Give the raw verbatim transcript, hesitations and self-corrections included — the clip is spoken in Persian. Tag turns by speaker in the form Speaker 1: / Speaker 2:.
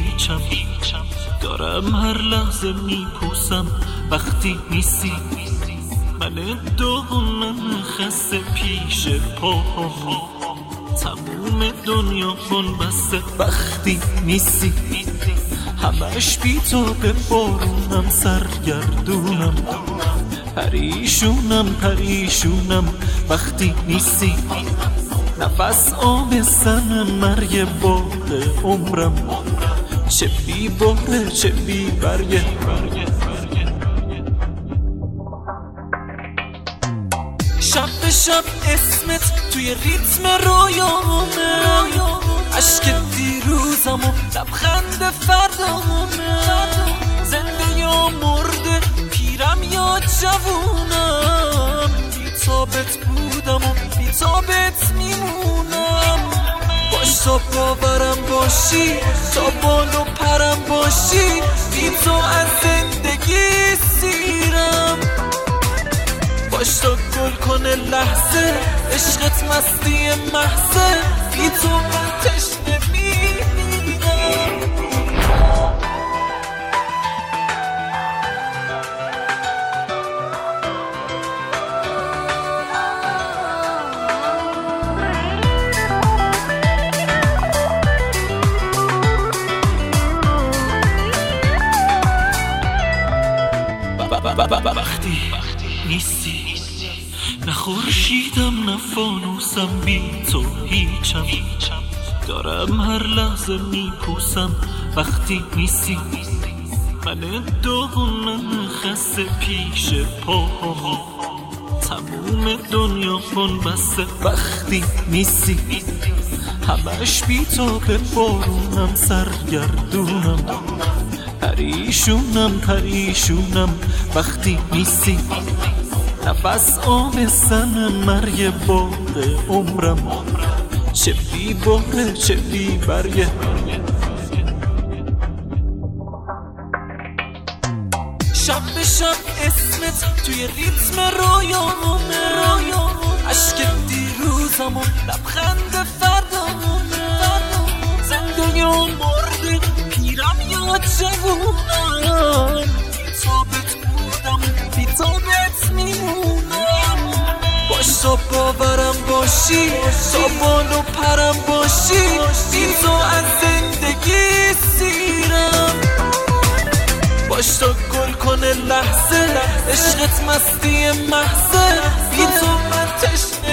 Speaker 1: هیچم، دارم هر لحظه میپوسم وقتی نیستی. من دهنم خسته پیش پاهامی، تموم دنیا کن بسته وقتی نیستی. همش بی تو به بارونم سرگردونم، پریشونم پریشونم وقتی نیستی. نفس آبستن مرگ باغ عمرم، چه بی باره چه بی برگه. شب به شب اسمت توی ریتم رویامه، عشق دیروزم و لبخند فردامه. زنده یا مرده، پیرم یا جوونم، بی تابت بودم و بی تابت میمونم. باش تا باورم باشی، تا بال و پرم باشی، بی تو از زندگی سیرم. باش تا گل کنه لحظه، عشقت مستی محضه، بی تو من تشنه میمیرم. وقتی نیستی، نه خورشیدم نه فانوسم، بی تو هیچم، دارم هر لحظه میپوسم وقتی نیستی. من دهنم خسته پیش پاهامی، تموم دنیا کن بسته وقتی نیستی. همش بی تو به بارونم سرگردونم، پریشونم پریشونم وقتی نیستی. نفس آبستن مرگ باغ عمرم، چه بی باره چه بی برگه. شب به شب اسمت توی ریتم رویامه، عشق دیروزم و لبخند فردامه. زنده یا مرده، پیرم یا جوونم، بی تابت بودم بی تابت میمونم. باش تا باورم باشی، تا بال و پرم باشی، بی تو از زندگی سیرم. باش تا گل کنه لحظه، عشقت مستی محضه، بی تو من تشنه